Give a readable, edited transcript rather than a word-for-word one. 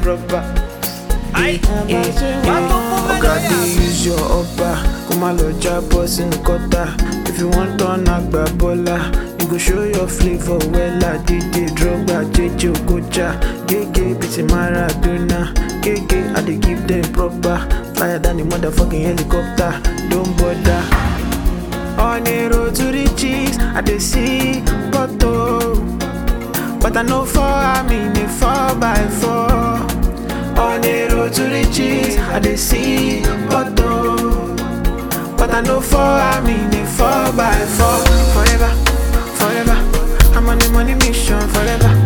rubber. Aye. Oh God, they use your upper. Come on, Lord, job boss in the gutter. If you want to knock babola, you go show your flavor. Well, DJ Drogba, JJ Okocha, GG, Biti Maradona, GG, I dey give them proper. Fire than the motherfucking helicopter. Don't bother. On the road to the cheese, I dey see photo, but I know for I'm in a 4x4. On the road to the cheese, I dey see photo, but I know for I'm in a 4x4. Forever, forever, I'm on the money mission forever.